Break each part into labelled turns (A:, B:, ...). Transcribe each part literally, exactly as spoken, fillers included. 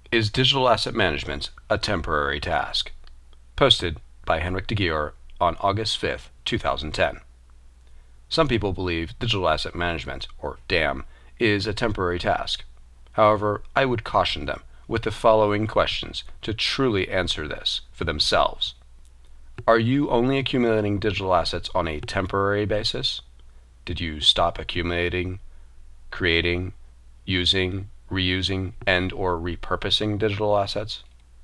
A: Is digital asset management a temporary task? Posted by Henrik de Gier on August fifth, two thousand ten. Some people believe digital asset management, or D A M, is a temporary task. However, I would caution them with the following questions to truly answer this for themselves. Are you only accumulating digital assets on a temporary basis? Did you stop accumulating, creating, using, reusing, and or repurposing digital assets?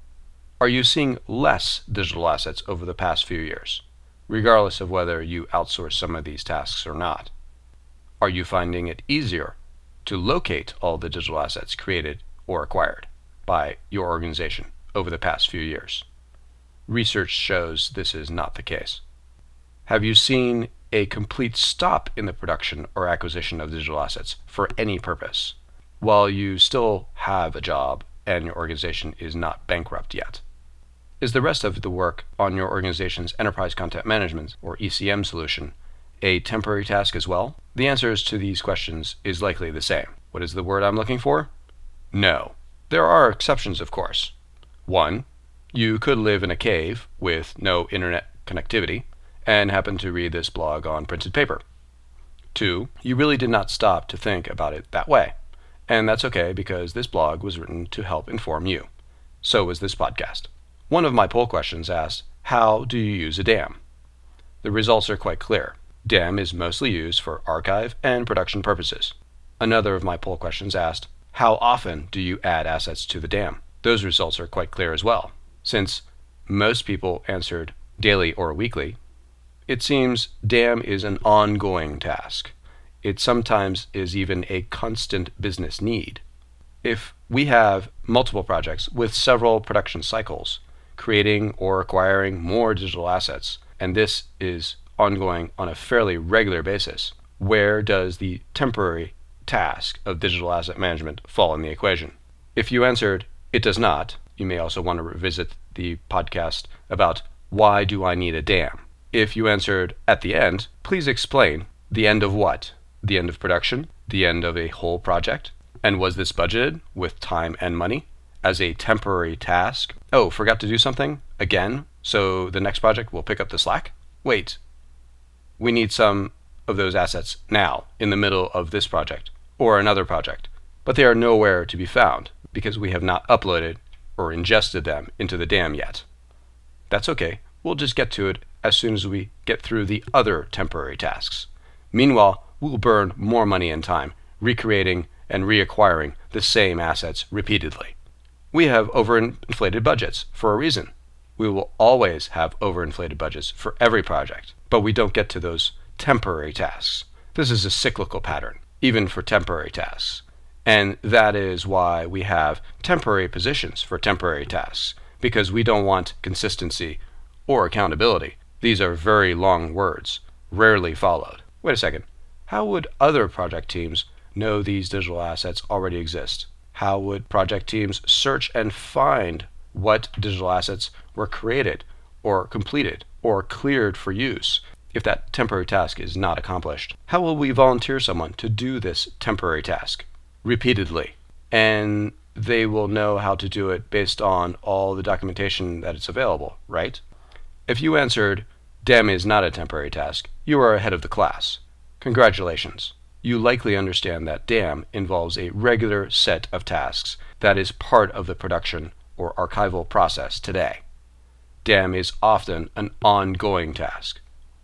A: Are you seeing less digital assets over the past few years, regardless of whether you outsource some of these tasks or not? Are you finding it easier to locate all the digital assets created or acquired by your organization over the past few years? Research shows this is not the case. Have you seen a complete stop in the production or acquisition of digital assets for any purpose, while you still have a job and your organization is not bankrupt yet? Is the rest of the work on your organization's enterprise content management, or E C M solution, a temporary task as well? The answers to these questions is likely the same. What is the word I'm looking for? No. There are exceptions, of course. One, you could live in a cave with no internet connectivity and happen to read this blog on printed paper. Two, you really did not stop to think about it that way. And that's okay, because this blog was written to help inform you. So was this podcast. One of my poll questions asked, how do you use a D A M? The results are quite clear. D A M is mostly used for archive and production purposes. Another of my poll questions asked, how often do you add assets to the D A M? Those results are quite clear as well. Since most people answered daily or weekly, it seems D A M is an ongoing task. It sometimes is even a constant business need. If we have multiple projects with several production cycles, creating or acquiring more digital assets, and this is ongoing on a fairly regular basis, where does the temporary task of digital asset management fall in the equation? If you answered, it does not, you may also want to revisit the podcast about why do I need a D A M? If you answered at the end, please explain the end of what? The end of production? The end of a whole project? And was this budgeted with time and money as a temporary task? Oh, forgot to do something again, so the next project will pick up the slack? Wait, we need some of those assets now in the middle of this project or another project, but they are nowhere to be found because we have not uploaded or ingested them into the D A M yet. That's okay. We'll just get to it as soon as we get through the other temporary tasks. Meanwhile, we'll burn more money and time recreating and reacquiring the same assets repeatedly. We have overinflated budgets for a reason. We will always have overinflated budgets for every project, but we don't get to those temporary tasks. This is a cyclical pattern, even for temporary tasks. And that is why we have temporary positions for temporary tasks, because we don't want consistency or accountability. These are very long words, rarely followed. Wait a second. How would other project teams know these digital assets already exist? How would project teams search and find what digital assets were created or completed or cleared for use if that temporary task is not accomplished? How will we volunteer someone to do this temporary task repeatedly? And they will know how to do it based on all the documentation that it's available, right? If you answered, D A M is not a temporary task, you are ahead of the class. Congratulations. You likely understand that D A M involves a regular set of tasks that is part of the production or archival process today. D A M is often an ongoing task.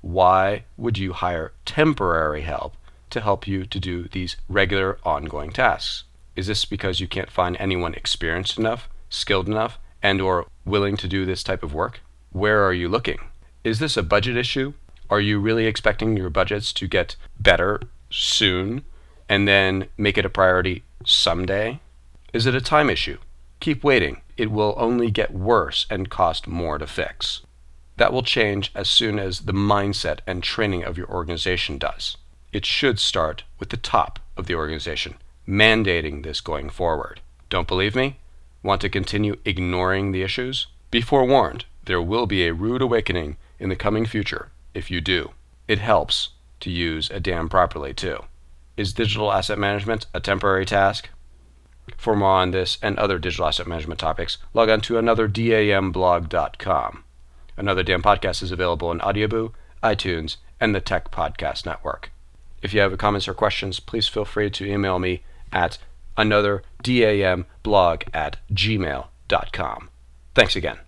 A: Why would you hire temporary help to help you to do these regular ongoing tasks? Is this because you can't find anyone experienced enough, skilled enough, and or willing to do this type of work? Where are you looking? Is this a budget issue? Are you really expecting your budgets to get better soon and then make it a priority someday? Is it a time issue? Keep waiting. It will only get worse and cost more to fix. That will change as soon as the mindset and training of your organization does. It should start with the top of the organization, mandating this going forward. Don't believe me? Want to continue ignoring the issues? Be forewarned, there will be a rude awakening in the coming future if you do. It helps to use a D A M properly too. Is digital asset management a temporary task? For more on this and other digital asset management topics, log on to another dam blog dot com. Another Damn Podcast is available on Audioboo, iTunes, and the Tech Podcast Network. If you have comments or questions, please feel free to email me at another damblog at gmail dot com. Thanks again.